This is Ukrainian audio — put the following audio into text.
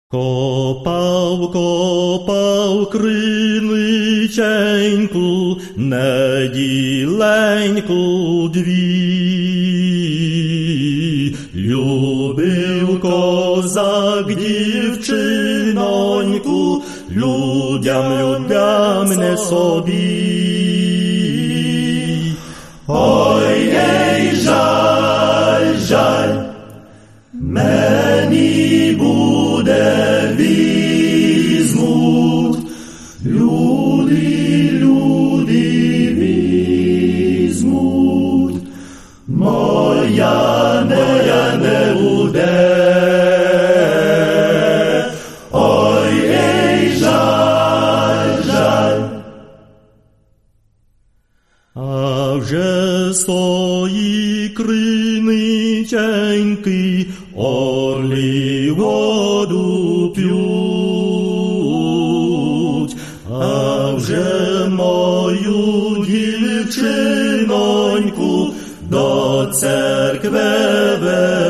Копав криниченьку, неділеньку дві. Любив козак дівчиноньку, людям не собі. Ой, ей, жаль, мені буде візьмуть, люди візьмуть, моя не буде. Ой, ей, жаль. А вже з тої криниченьки орлі воду п'ють, а вже мою дівчиноньку до церкви ведуть.